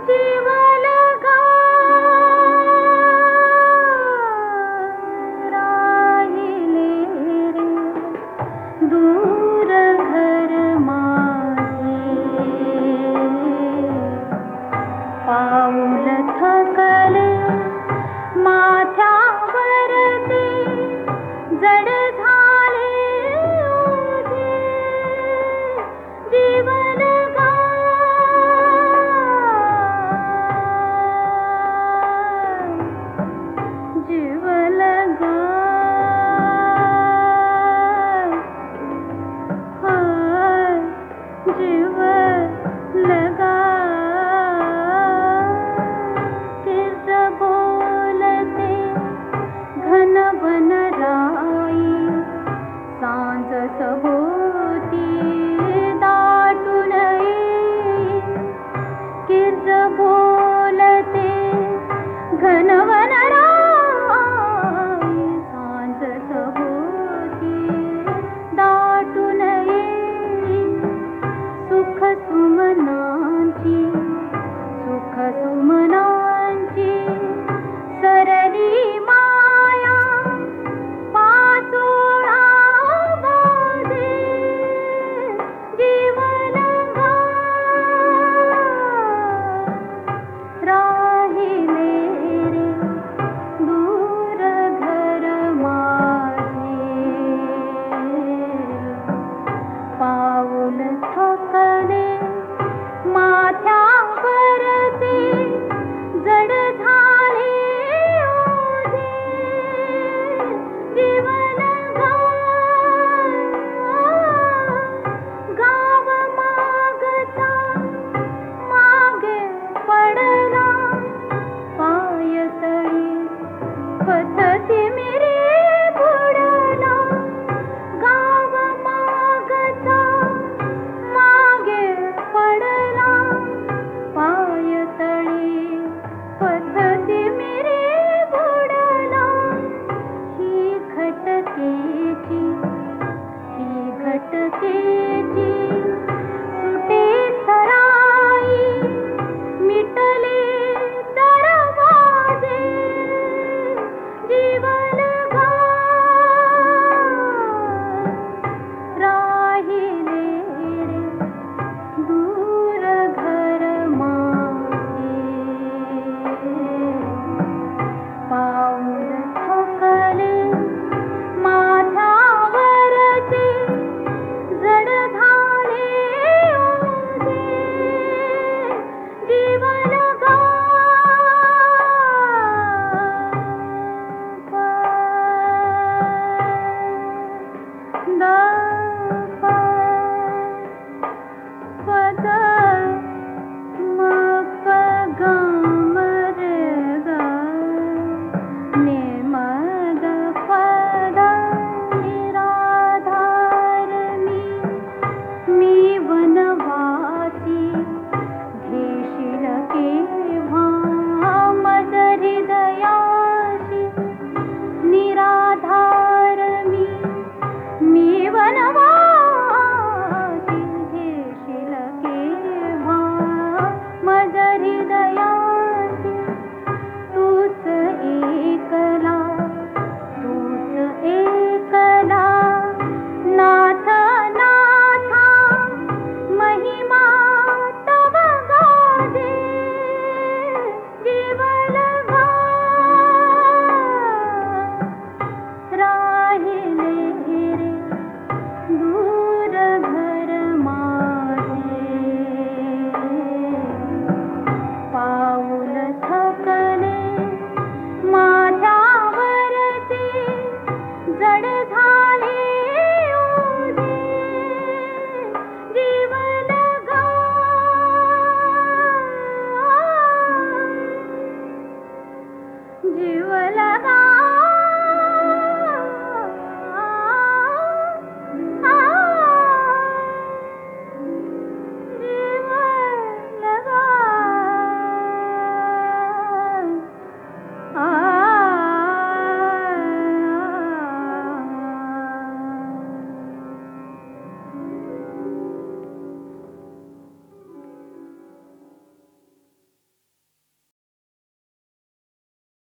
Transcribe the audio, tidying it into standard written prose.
जीवलगा राहिले रे दूर घर माझे पाऊल थकले माथ्यावरती जड झाले ओझे जीवलगा जीवलगा जीवलगा किस बोलते घन वनराई सांज सभोवती दाटून येई किस बोलते घन वनराई सांज सभोवती दाटून येई सुख सुमनांची सरली माया पाचोळा बाजे जीवलगा राहिले रे दूर घर माझे पाऊल थकले माथ्यावरती जड झाले ओझे जीवलगा गाव मागचा मागे पडला पायतळी पथती मिरी बुडला गाव मागचा मागे पडला पायतळी पथती मिरी बुडला ही घटकेची सुटे सराई मिटले दरवाजे जीवलगा राहिले रे दूर घर माझे पाऊल थकले माथ्यावरती जड झाले ओझे जीवलगा दा